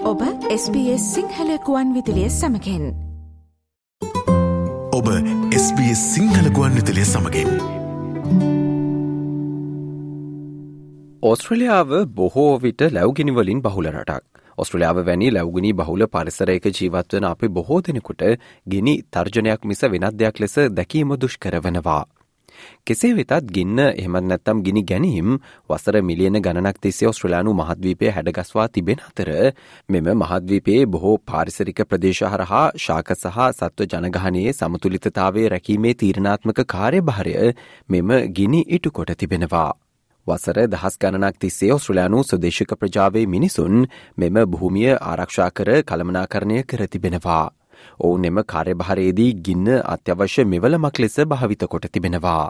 ඔබ SBS සිංහල ගුවන් විදුලිය සමගින්. ඔබ SBS සිංහල ගුවන් විදුලිය සමගින්. ඕස්ට්‍රේලියාව බොහෝ විට ලැව්ගිනිවලින් බහුල රටක්. ඕස්ට්‍රේලියාව වැනි ලැව්ගිනි බහුල පරිසරයක ජීවත්වන අපි බොහෝ දෙනෙකුට ගිනි තර්ජනයක් මිස වෙනත් දෙයක් ලෙස දැකීම දුෂ්කර වනවා. කෙසේ වෙතත් ගින්න එහෙමත් නැත්නම් ගිනි ගැනීම වසර මිලියන ගණනක් තිස්සේ ඕස්ට්‍රේලියානු මහද්වීපය හැඩගස්වා තිබෙන අතර මෙම මහද්වීපයේ බොහෝ පාරිසරික ප්‍රදේශ හරහා ශාක සහ සත්ව ජනගහනයේ සමතුලිතතාවයේ රැකීමේ තීරණාත්මක කාර්යභාරය මෙම ගිනි ඉටු කොට තිබෙනවා. වසර දහස් ගණනක් තිස්සේ ඕස්ට්‍රේලියානු ස්වදේශික ප්‍රජාවේ මිනිසුන් මෙම භූමිය ආරක්ෂා කර කළමනාකරණය කර තිබෙනවා. ඔවුන් එම කාර්යභාරයේදී ගින්න අත්‍යවශ්‍ය මෙවලමක් ලෙස භාවිත කොට තිබෙනවා.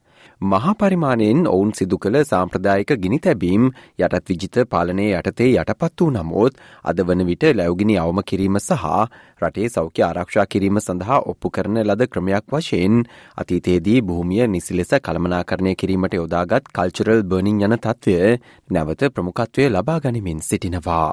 මහා පරිමාණයෙන් ඔවුන් සිදු කළ සාම්ප්‍රදායික ගිනි තැබීම් යටත් විජිත පාලනය යටතේ යටපත් වූ නමුත් අද වන විට ලැව්ගිනි අවම කිරීම සහ රටේ සෞඛ්‍ය ආරක්ෂා කිරීම සඳහා ඔප්පු කරන ලද ක්‍රමයක් වශයෙන් අතීතයේදී භූමිය නිසි ලෙස කළමනාකරණය කිරීමට යොදාගත් කල්චරල් බර්නින් යන තත්ත්වය නැවත ප්‍රමුඛත්වය ලබා ගනිමින් සිටිනවා.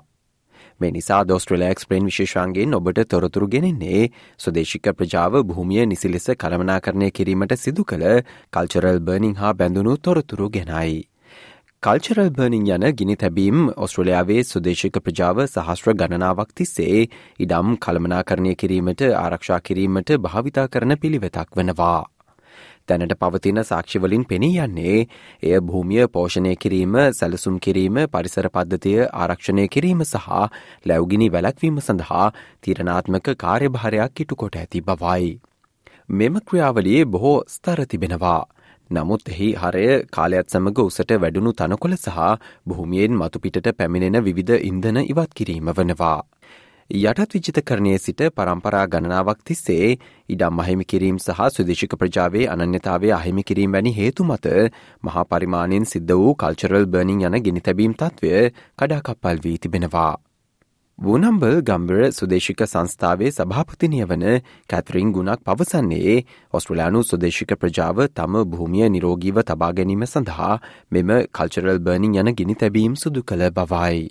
මේ නිසා ඕස්ට්‍රේලියා එක්ස්ප්ලේන් විශේෂාංගයෙන් ඔබට තොරතුරු ගෙනෙන්නේ ස්වදේශික ප්‍රජාව භූමිය නිසි ලෙස කළමනාකරණය කිරීමට සිදු කළ කල්චරල් බර්නින් හා බැඳුණු තොරතුරු ගෙනයි. කල්චරල් බර්නින් යන ගිනි තැබීම් ඕස්ට්‍රේලියාවේ ස්වදේශික ප්‍රජාව සහස්ත්‍ර ගණනාවක් තිස්සේ ඉඩම් කළමනාකරණය කිරීමට ආරක්ෂා කිරීමට භාවිතා කරන පිළිවෙතක් වනවා. දැනට පවතින සාක්ෂිවලින් පෙනී යන්නේ එය භූමිය පෝෂණය කිරීම, සැලසුම් කිරීම, පරිසර පද්ධතිය ආරක්ෂණය කිරීම සහ ලැව්ගිනි වැළැක්වීම සඳහා තීරණාත්මක කාර්යභාරයක් ඉටු කොට ඇති බවයි. මෙම ක්‍රියාවලියේ බොහෝ ස්තර තිබෙනවා. නමුත් එහි හරය කාලයත් සමග උසට වැඩුණු තනකොළ සහ භූමියෙන් මතුපිටට පැමිණෙන විවිධ ඉන්ධන ඉවත් කිරීම වනවා. යටත් විජිතකරණයේ සිට පරම්පරා ගණනාවක් තිස්සේ ඉඩම් අහිමි කිරීම සහ ස්වදේශික ප්‍රජාවේ අනන්‍යතාවය අහිමි කිරීම වැනි හේතු මත මහා පරිමාණයෙන් සිද්ධ වූ කල්චරල් බර්නින් යන ගිනි තැබීම් තත්ත්වය කඩාකප්පල් වී තිබෙනවා. වුනම්බල් ගම්බර ස්වදේශික සංස්ථාවේ සභාපතිනිය වන කැතරින් ගුණක් පවසන්නේ ඕස්ට්‍රේලියානු ස්වදේශික ප්‍රජාව තම භූමිය නිරෝගීව තබා ගැනීම සඳහා මෙම කල්චරල් බර්නින් යන ගිනි තැබීම් සිදු කළ බවයි.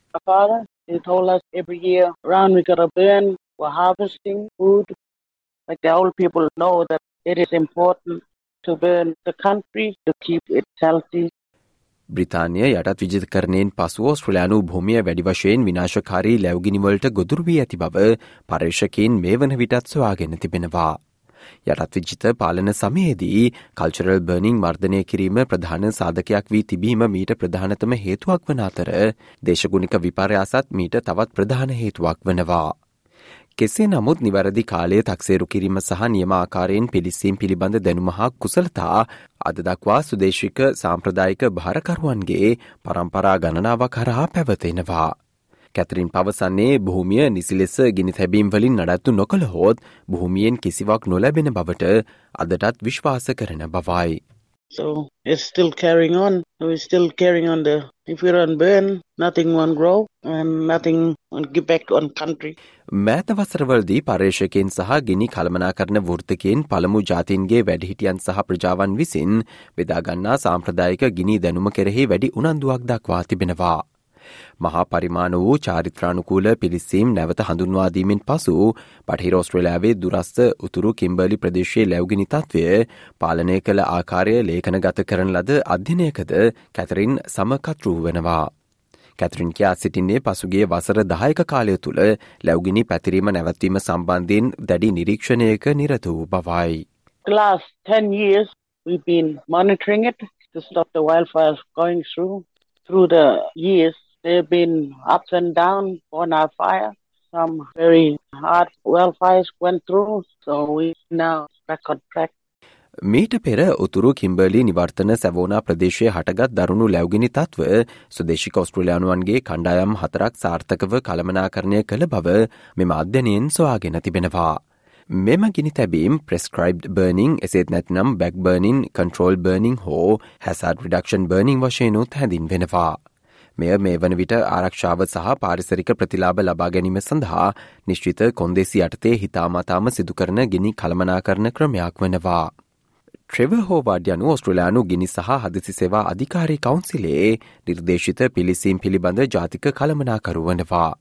They told us every year around we gotta burn, we're harvesting food. Like the old people know that it is important to burn the country to keep it healthy. බ්‍රිතාන්‍ය යටත් විජිතකරණයෙන් පසු ඕස්ට්‍රේලියානු භූමිය වැඩි වශයෙන් විනාශකාරී ලැව්ගිනිවලට ගොදුරු වී ඇති බව පර්යේෂකයින් මේ වන විටත් සොයාගෙන තිබෙනවා. යටත් විජිත පාලන සමයේදී කල්චරල් බර්නින් මර්ධනය කිරීම ප්‍රධාන සාධකයක් වී තිබීම මීට ප්‍රධානතම හේතුවක් වන අතර දේශගුණික විපර්යාසත් මීට තවත් ප්‍රධාන හේතුවක් වනවා. කෙසේ නමුත් නිවැරදි කාලයේ තක්සේරු කිරීම සහ නියම ආකාරයෙන් පිළිස්සීම් පිළිබඳ දැනුම හා කුසලතා අද දක්වා සුදේශික සාම්ප්‍රදායික භාරකරුවන්ගේ පරම්පරා ගණනාවක් හරහා පැවතෙනවා. කැතරින් පවසන්නේ භූමිය නිසි ලෙස ගිනි තැබීම් වලින් නඩත්තු නොකළහොත් භූමියෙන් කිසිවක් නොලැබෙන බවට අදටත් විශ්වාස කරන බවයි. So it's still carrying on. We're still carrying on if we don't burn, nothing won't grow and nothing won't give back on country. මෑත වසරවලදී පර්යේෂකයන් සහ ගිනි කළමනාකරණ වෘත්තකයන් පළමු ජාතීන්ගේ වැඩිහිටියන් සහ ප්‍රජාවන් විසින් බෙදාගන්නා සාම්ප්‍රදායික ගිනි දැනුම කෙරෙහි වැඩි උනන්දුවක් දක්වා තිබෙනවා. මහා පරිමාණ වූ චාරිත්‍රානුකූල පිළිස්සීම් නැවත හඳුන්වාදීමෙන් පසු බටහිර ඕස්ට්‍රේලියාවේ දුරස්ථ උතුරු කිම්බර්ලි ප්‍රදේශයේ ලැව්ගිනි තත්ත්වය පාලනය කළ ආකාරය ලේඛනගත කරන ලද අධ්‍යයනයකද කැතරින් සමකතෘ වෙනවා. කැතරින් කියා සිටින්නේ පසුගිය වසර 10ක කාලය තුළ ලැව්ගිනි පැතිරීම නැවැත්වීම සම්බන්ධයෙන් දැඩි නිරීක්ෂණයක නිරත වූ බවයි. The last 10 years we've been monitoring it to stop the wildfires going through the years. There have been ups and downs on our fire. Some very hard wildfires went through, so we're now back on track. මීට පෙර උතුරු කිම්බර්ලි නිවර්තන සැවෝනා ප්‍රදේශයේ හටගත් දරුණු ලැව්ගිනි තත්ත්ව ස්වදේශික ඕස්ට්‍රේලියානුවන්ගේ කණ්ඩායම් 4ක් සාර්ථකව කළමනාකරණය කළ බව මෙම අධ්‍යයනයෙන් සොයාගෙන තිබෙනවා. මෙම ගිනි තැබීම් prescribed burning එසේත් නැත්නම් back burning, control burning හෝ hazard reduction burning වශයෙන් උත් හැඳින්වෙනවා. මෙය මේ වන විට ආරක්ෂාව සහ පාරිසරික ප්‍රතිලාභ ලබා ගැනීම සඳහා නිශ්චිත කොන්දේසි යටතේ හිතාමතාම සිදු කරන ගිනි කළමනාකරණ ක්‍රමයක් වනවා. ට්‍රෙවර් හෝවාර්ඩ් යනු ඕස්ට්‍රේලියානු ගිනි සහ හදිසි සේවා අධිකාරී කවුන්සිලේ නිර්දේශිත පිළිසීම් පිළිබඳ ජාතික කළමනාකරු වනවා.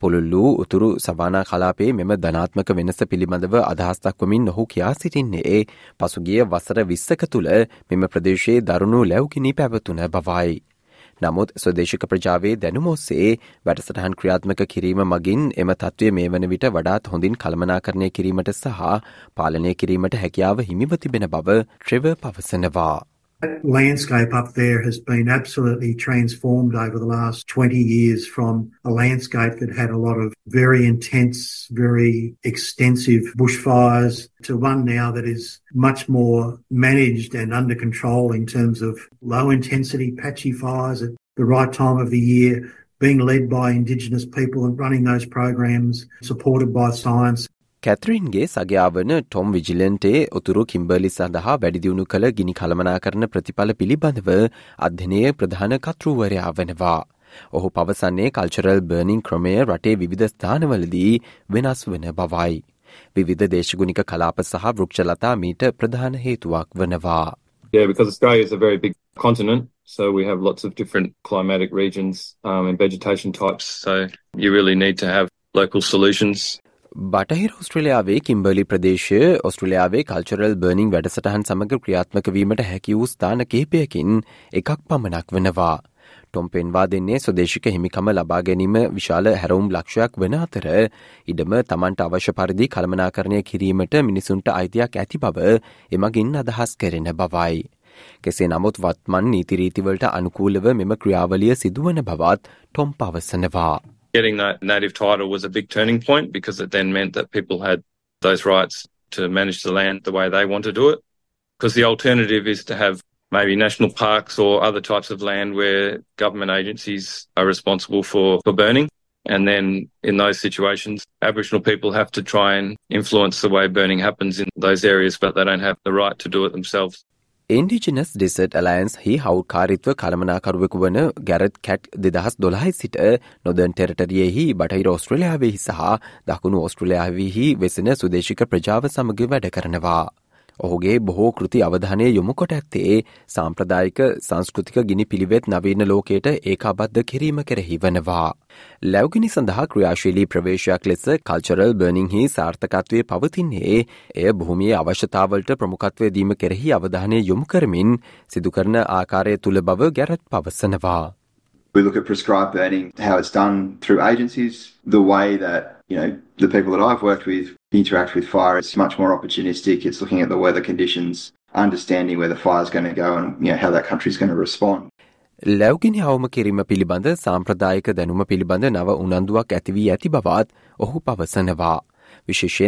පුළුල්ලු උතුරු සවානා කලාපේ මෙම ධනාත්මක වෙනස පිළිබඳව අදහස් දක්වමින් ඔහු කියා සිටින්නේ පසුගිය වසර 20ක තුළ මෙම ප්‍රදේශයේ දරුණු ලැව්ගිනි පැවතුන බවයි. නමුත් ස්වදේශික ප්‍රජාවේ දැනුම ඔස්සේ වැඩසටහන් ක්‍රියාත්මක කිරීම මගින් එම තත්ත්වය මේ වන විට වඩාත් හොඳින් කළමනාකරණය කිරීමට සහ පාලනය කිරීමට හැකියාව හිමිව තිබෙන බව ට්‍රෙවර් පවසනවා. That landscape up there has been absolutely transformed over the last 20 years from a landscape that had a lot of very intense, very extensive bushfires to one now that is much more managed and under control in terms of low intensity patchy fires at the right time of the year, being led by Indigenous people and running those programs supported by science. කැත්‍රීන්ගේ සගයා වන Tom විජිලන්ටේ උතුරු කිම්බර්ලි සඳහා වැඩිදියුණු කළ ගිනි කළමනාකරන ප්‍රතිඵල පිළිබඳව අධ්‍යයනයේ ප්‍රධාන කර්තෘවරයා වනවා. ඔහු පවසන්නේ කල්චරල් බර්නිං ක්‍රමය රටේ විවිධ ස්ථානවලදී වෙනස් වන බවයි. විවිධ දේශගුණික කලාප සහ වෘක්ෂලතා මීට ප්‍රධාන හේතුවක් වනවා. Yeah, because Australia is a very big continent, so we have lots of different climatic regions and vegetation types, so you really need to have local solutions. බටහිර ඔස්ට්‍රේලියාවේ කිම්බර්ලි ප්‍රදේශය ඔස්ට්‍රේලියාවේ කල්චරල් බර්නිං වැඩසටහන් සමග ක්‍රියාත්මක වීමට හැකි වූ ස්ථාන කිහිපයකින් එකක් පමණක් වනවා. ටොම් පෙන්වා දෙන්නේ ස්වදේශික හිමිකම ලබා ගැනීම විශාල හැරවුම් ලක්ෂයක් වන අතර ඉඩම තමන්ට අවශ්‍ය පරිදි කළමනාකරණය කිරීමට මිනිසුන්ට අයිතියක් ඇති බව එමගින් අදහස් කෙරෙන බවයි. කෙසේ නමුත් වත්මන් නීතිරීතිවලට අනුකූලව මෙම ක්‍රියාවලිය සිදුවන බවත් ටොම් පවසනවා. Getting that native title was a big turning point because it then meant that people had those rights to manage the land the way they want to do it. Because the alternative is to have maybe national parks or other types of land where government agencies are responsible for burning. And then in those situations, Aboriginal people have to try and influence the way burning happens in those areas, but they don't have the right to do it themselves. Indigenous Desert Alliance හි හවුකාරිත්ව කළමනාකරුවෙකු වන ගැරට් කැට් 2012 සිට නොදර්න් ටෙරිටරියෙහි බටහිර ඔස්ට්‍රේලියාවෙහි සහ දකුණු ඔස්ට්‍රේලියාවෙහි වෙසෙන සුදේශික ප්‍රජාව සමග වැඩ කරනවා. ඔහුගේ බොහෝ කෘති අවධානය යොමු කොට ඇත්තේ සාම්ප්‍රදායික සංස්කෘතික ගිනි පිළිවෙත් නවීන ලෝකයට ඒකාබද්ධ කිරීම කෙරෙහි වනවා. ලැව්ගිනි සඳහා ක්‍රියාශීලී ප්‍රවේශයක් ලෙස කල්චරල් බර්නිංහි සාර්ථකත්වය පවතින්නේ එය භූමියේ අවශ්‍යතාවලට ප්‍රමුඛත්වය දීම කෙරෙහි අවධානය යොමු කරමින් සිදුකරන ආකාරය තුළ බව ගැරට් පවසනවා. We look at prescribed burning, how it's done through agencies, the way that, the people that I've worked with interact with fire. It's much more opportunistic. It's looking at the weather conditions, understanding where the fire's going to go and how that country's going to respond. ලැව්ගිනි අවම කිරීම පිළිබඳ සාම්ප්‍රදායික දැනුම පිළිබඳ නව උනන්දුවක් ඇති වී ඇති බවත් ඔහු පවසනවා. විශේෂයෙන්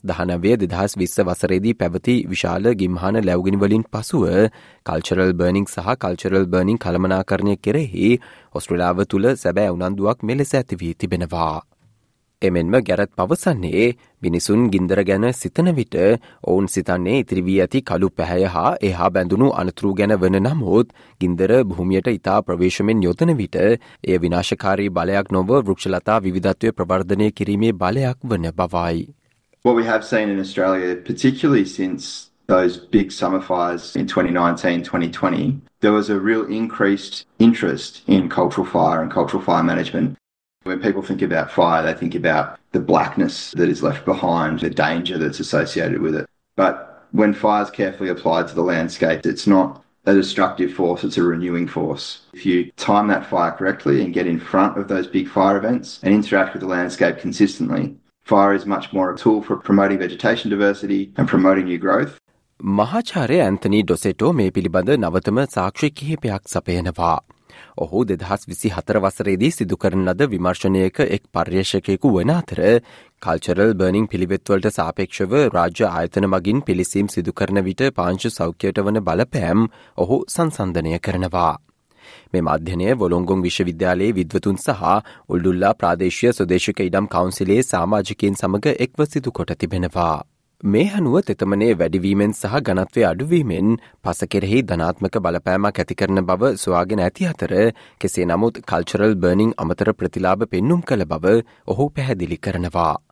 2019-2020 වසරේදී පැවති විශාල ගිම්හාන ලැව්ගිනි වලින් පසුව කල්චරල් බර්නිං සහ කල්චරල් බර්නිං කළමනාකරණය කෙරෙහි ඔස්ට්‍රේලියාව තුළ සැබෑ උනන්දුවක් මෙලෙස ඇති වී තිබෙනවා. එමෙන්ම ගැරට් පවසන්නේ මිනිසුන් ගින්දර ගැන සිතන විට ඔවුන් සිතන්නේ ඉතිරි වී ඇති කළු පැහැය හා එහා බැඳුණු අනතුරු ගැන වන නමුත් ගින්දර භූමියට ඉතා ප්‍රවේශමෙන් යොදන විට එය විනාශකාරී බලයක් නොව වෘක්ෂලතා විවිධත්වය ප්‍රවර්ධනය කිරීමේ බලයක් වන බවයි. What we have seen in Australia, particularly since those big summer fires in 2019-2020, there was a real increased interest in cultural fire and cultural fire management. When people think about fire, they think about the blackness that is left behind, the danger that's associated with it. But when fire is carefully applied to the landscape, it's not a destructive force, it's a renewing force. If you time that fire correctly and get in front of those big fire events and interact with the landscape consistently, fire is much more a tool for promoting vegetation diversity and promoting new growth. මහාචාර්ය Anthony Dosseto මේ පිළිබඳ නවතම සාක්ෂි කිහිපයක් සපයනවා. ඔහු 2024 වසරේදී සිදු කරන ලද විමර්ශනයක එක් පර්යේෂකයෙකු වන අතර කල්චරල් බර්නිං පිළිවෙත්වලට සාපේක්ෂව රාජ්‍ය ආයතන මගින් පිළිසීම් සිදු කරන විට පාංශු සෞඛ්‍යයට වන බලපෑම් ඔහු සංසන්දනය කරනවා. මෙම අධ්‍යයනය වොලොංගොං විශ්වවිද්‍යාලයේ විද්වතුන් සහ උල්ඩුල්ලා ප්‍රාදේශීය ස්වදේශික ඉඩම් කවුන්සිලයේ සමාජිකයින් සමග එක්ව සිදු කොට තිබෙනවා. මේ අනුව තෙතමනේ වැඩිවීමෙන් සහ ඝනත්වය අඩුවීමෙන් පස කෙරෙහි ධනාත්මක බලපෑමක් ඇති කරන බව සොයාගෙන ඇති අතර කෙසේ නමුත් කල්චරල් බර්නිං අමතර ප්‍රතිලාභ පෙන්නුම් කළ බව ඔහු පැහැදිලි කරනවා.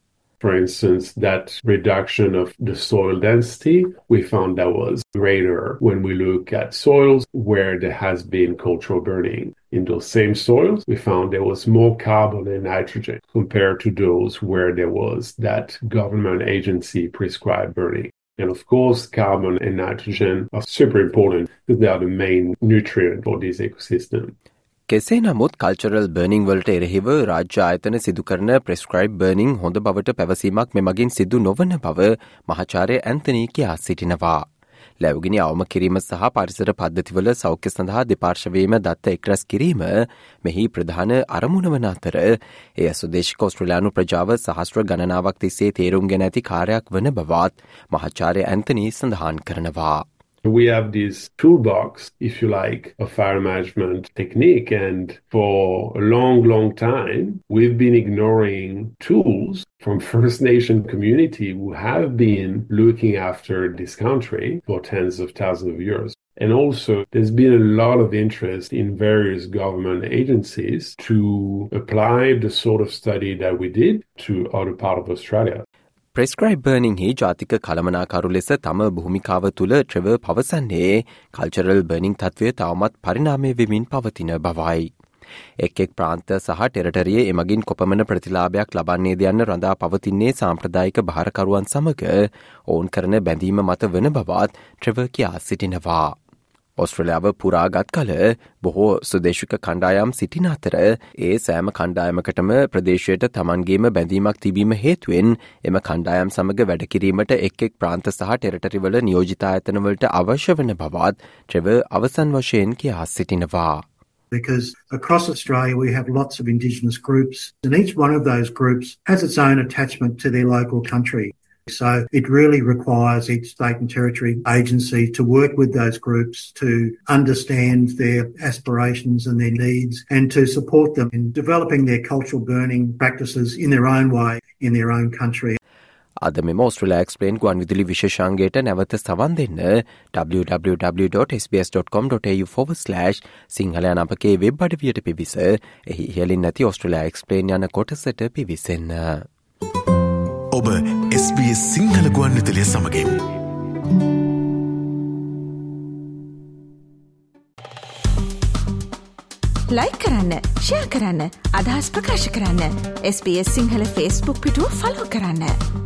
For instance, that reduction of the soil density, we found that was greater when we look at soils where there has been cultural burning. In those same soils, we found there was more carbon and nitrogen compared to those where there was that government agency prescribed burning. And of course, carbon and nitrogen are super important because they are the main nutrient for this ecosystem. කෙසේ නමුත් cultural burning වලට එරෙහිව රාජ්‍ය ආයතන සිදු කරන prescribe burning හොඳ බවට පැවසීමක් මෙමගින් සිදු නොවන බව මහාචාර්ය ඇන්තනී කියා සිටිනවා. ලැබුගිනි අවම කිරීම සහ පරිසර පද්ධතිවල සෞඛ්‍ය සඳහා දෙපාර්ශවයේම දත්ත එක්රැස් කිරීම මෙහි ප්‍රධාන අරමුණ වන අතර එය ස්වදේශික ඔස්ට්‍රේලියානු ප්‍රජාව සහස්ත්‍ර ගණනාවක් තිස්සේ තේරුම්ගෙන ඇති කාර්යයක් වන බවත් මහාචාර්ය ඇන්තනී සඳහන් කරනවා. We have this toolbox, if you like, of fire management technique. And for a long time, we've been ignoring tools from First Nation community who have been looking after this country for tens of thousands of years. And also, there's been a lot of interest in various government agencies to apply the sort of study that we did to other part of Australia. Prescribe burning හි ජාතික කළමනාකරු ලෙස තම භූමිකාව තුළ ට්‍රෙවර් පවසන්නේ cultural burning තත්ත්වය තවමත් පරිණාමය වෙමින් පවතින බවයි. එක් ප්‍රාන්ත සහ ටෙරටරියේ එමගින් කොපමණ ප්‍රතිලාභයක් ලබන්නේද යන්න රඳා පවතින්නේ සාම්ප්‍රදායික භාරකරුවන් සමග ඔවුන් කරන බැඳීම මත වන බවත් ට්‍රෙවර් කියා සිටිනවා. ඔස්ට්‍රේලියාව පුරාගත් කල බොහෝ සුදේශික කණ්ඩායම් සිටින අතර ඒ සෑම කණ්ඩායමකටම ප්‍රදේශයට තමන්ගේම බැඳීමක් තිබීම හේතුවෙන් එම කණ්ඩායම් සමග වැඩකිරීමට එක් ප්‍රාන්ත සහ ටෙරටරිවල නියෝජිත ආයතනවලට අවශ්‍ය වන බවත් ට්‍රෙවර් අවසන් වශයෙන් කියා සිටිනවා. Because across Australia we have lots of Indigenous groups and each one of those groups has its own attachment to their local country. So it really requires each state and territory agency to work with those groups to understand their aspirations and their needs and to support them in developing their cultural burning practices in their own way in their own country. අද මෙම Australia explain ගුවන් විදුලි විශේෂාංගයට නැවත සවන් දෙන්න www.sbs.com.au/සිංහලයන් අපගේ web අඩවියට පිවිස එහි ඉහළින් නැති ඔස්ට්‍රේලියා එක්ස්ප්ලේන් යන කොටසට පිවිසෙන්න. ඔබ SBS සිංහල ගුවන් විදුලිය සමගින් ලයික් කරන්න, ෂෙයා කරන්න, අදහස් ප්‍රකාශ කරන්න. SBS සිංහල Facebook පිටුව ෆලෝ කරන්න.